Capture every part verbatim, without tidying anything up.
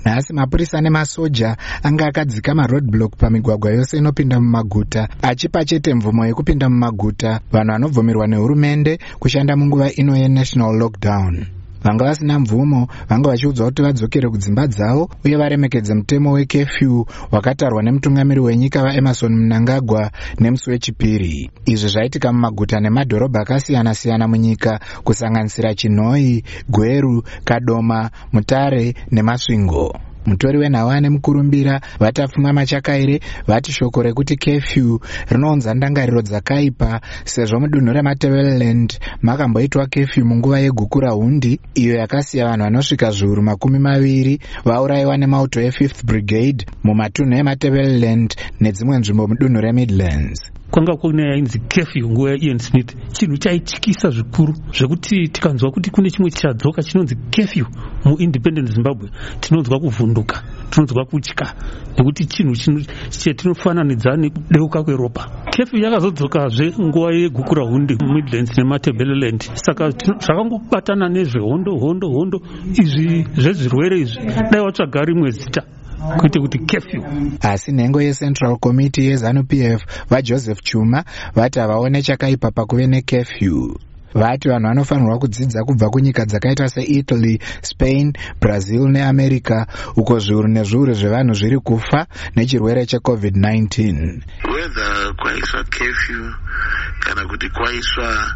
Nhasi mapurisa nemasoja anga akadzika maroadblock pamigwagwa yose inopinda mumaguta, achipa chete mvumo yekupinda mumaguta vanhu vanobvumirwa nehurumende kushanda munguva ino yenational lockdown. Vanga vasina mvumo vanga vachiudzwa kuti vadzokere kudzimba dzavo uye varemekedze mutemo wekefyu wakatarwa nemutungamiri wenyika vaEmerson Mnangagwa nemusi wechipiri. Izvi zvaitika mumaguta nemadhorobha akasiyana-siyana munyika kusanganisira Chinhoyi, Gweru, Kadoma, Mutare neMasvingo. Mutori wenhava nemukurumbira vatapfuma Machakaire vati shoko rekuti kefyu rinounza ndangariro dzakaipa sezvo mudunhu reMatabeleland makamboitwa kefyu munguva yegukura hundi iyo yakasiya vanhu vanosvika zviuru makumi maviri vaurayiwa nemauto e-fifth Brigade mumatunhu eMatabeleland nedzimwe nzvimbo mudunhu reMidlands. Kwanga kune yainzi kefyu nguva yaIan Smith, chinhu chaityisa zvikuru zvekuti tikanzwa kuti kune chimwe chadzoka chinonzi kefyu muIndependent Zimbabwe tinonzwa kuvhunduka, tinonzwa kutya nekuti chinhu chetinofananidza nekudeuka kweropa. Kefyu yakazodzokazve nguva yegukura hundi muMidlands neMatabeleland, saka zvakangobatana nezvehondo hondo hondo izvi zvezvirwere izvi dai watsvaga rimwe zita kuite kuti kefyu. Asi nhengo yeCentral Committee yeZANU-P F vaJoseph Chuma vati havaone chakaipa pakuve nekefyu. Vati vanhu vanofanirwa kudzidza kubva kunyika dzakaita seItaly, Spain, Brazil neAmerica uko zviuru nezviuru zvevanhu zviri kufa nechirwere checovid nineteen. Whether kwaiswa kefyu kana kuti kwaiswa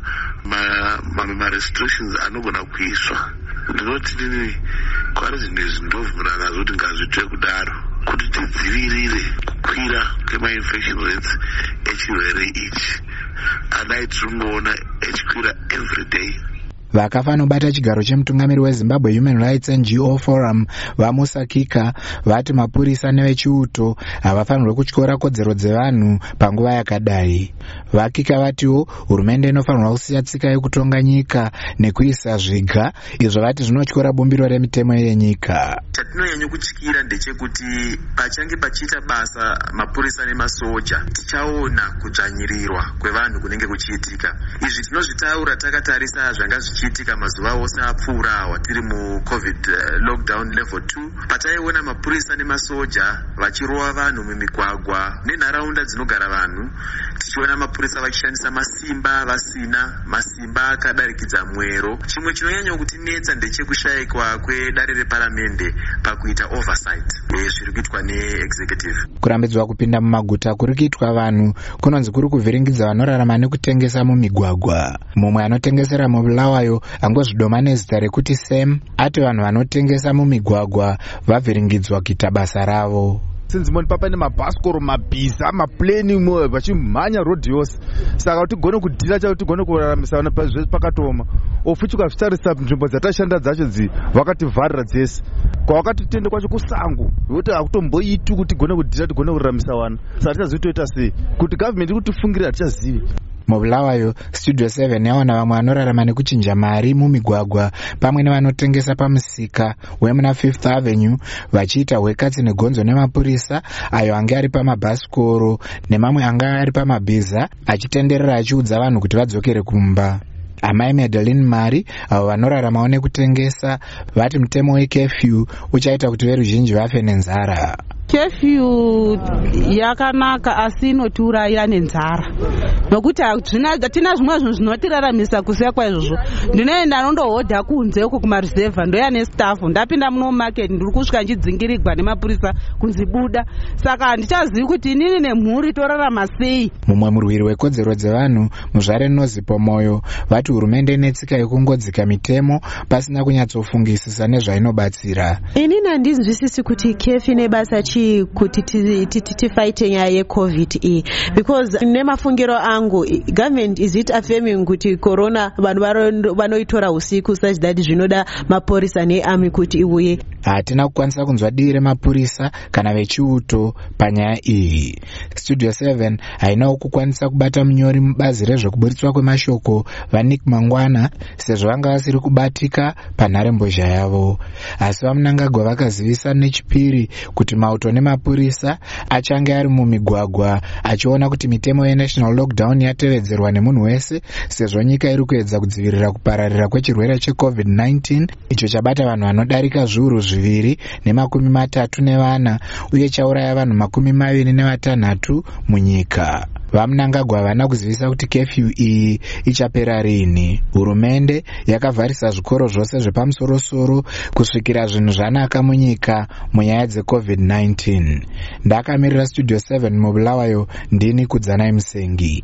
mamwe ma-restrictions anogona kuiswa, ndinoti nini kwari zvinhu zvindovhura nazvo kuti ngazviitwe kudaro kuti tidzivirire kukwira kwema-infection rates echirwere ichi. Adai tiringoona echikwira every day. Vakafa nobata chigaro chemutungamiri weZimbabwe Human Rights N G O Forum vaMusa Kika vati mapurisa nevechiuto havafanirwe kutyora kodzero dzevanhu panguva yakadai. VaKika vatiwo hurumende inofanirwa kusiya tsika yekutonga nyika nekuisa zviga, izvo vati zvinotyora bumbiro remitemo yenyika. Chatinonyanya kutyira ndechekuti pachange pachiita basa mapurisa nemasoja tichaona kudzvanyirirwa kwevanhu kunenge kuchiitika. Izvi tinozvitaura takatarisa zvanga zvichiitika mazuva ose apfuura watiri mucovid lockdown level two, pataiona mapurisa nemasoja vachirova vanhu mumigwagwa nenharaunda dzinogara vanhu, tichiona mapurisa vachishandisa masimba vasina masimba akadarikidza mwero. Chimwe chinonyanya kutinetsa ndechekushayikwa kwedare reparamende pakuita oversight zviri kuitwa neexecutive. Kurambidzwa kupinda mumaguta kuri kuitwa vanhu kunonzi kuri kuvhiringidza vanorarama nekutengesa mumigwagwa. Mumwe anotengesera mubulawayo angozvidoma nezita rekuti Sam ati vanhu vanotengesa mumigwagwa vavhiringidzwa kuita basa ravo. Since mon papa ne mabhasikoro mabhiza maplane mo vachimhanya road yose, saka kuti gone kudhira cha kuti gone kuraramisa vana pazve pakatoma ofuchuka zvitarisa nzvimbo dzatashanda dzacho dzi vakativharira dzese kwakati tende kwacho kusango kuti akutomboiti kuti gone kudhira tigone kuraramisa vana, saka tichazotoita sei kuti government kutifungira tichazivi. Mubulawayo Studio seven yaona vamwe vanorarama nekuchinja mari mumigwagwa pamwe nevanotengesa pamusika wemuna Fifth Avenue vachiita hwekatsi negonzo nemapurisa ayo anga ari pamabhasikoro nemamwe anga ari pamabhiza achitenderera achiudza vanhu kuti vadzokere kumba. Amai Madeline Mari avo vanoraramawo nekutengesa vati mutemo wekefyu uchaita kuti veruzhinji vafe nenzara. Kefyu yakanaka asi inotiuraya nenzara nokuti hatina zvimwe zvinhu zvinotiraramisa kusiya kwaizvozvo. Ndinoenda nondohodha kunze uko kumarizevha ndoya nestafu, ndapinda muno mumaketi ndiri kusvika nchidzingirigwa nemapurisa kunzi buda, saka handichazivi kuti inini nemhuri torarama sei. Mumwe murwiri wekodzero dzevanhu Muzvare Nozipo Moyo vati hurumende inetsika yekungodzika mitemo pasina kunyatsofungisisa nezvainobatsira. Inini handinzwisisi kuti kefyu nebasa kuti tifighte nyaya yecovid iyi, because nemafungiro angu government is it affirming kuti corona vanhu vanoitora usiku such that zvinoda mapurisa nearmy kuti iuye. Hatina kukwanisa kunzwa dii remapurisa kana vechiuto panyaya iyi. Studio seven hainawo kukwanisa kubata munyori mubazi rezvekuburitswa kwemashoko vaNick Mangwana sezvo vanga vasiri kubatika panharembozha yavo. Asi vaMnangagwa vakazivisa nechipiri kuti mauto nemapurisa achange ari mumigwagwa achiona kuti mitemo yenational lockdown yatevedzerwa nemunhu wese sezvo nyika iri kuedza kudzivirira kupararira kwechirwere checovid nineteen icho chabata vanhu vanodarika zviuru zviviri nemakumi matatu nevana uye chauraya vanhu makumi maviri nevatanhatu munyika. Vamunangagwa havana kuzivisa kuti kefyu iyi ichapera rini. Hurumende yakavharisa zvikoro zvose zvepamusorosoro kusvikira zvinhu zvanaka munyika munyaya dzecovid nineteen. Ndakamirira studio seven mubulawayo, ndini Kudzanai Musengi.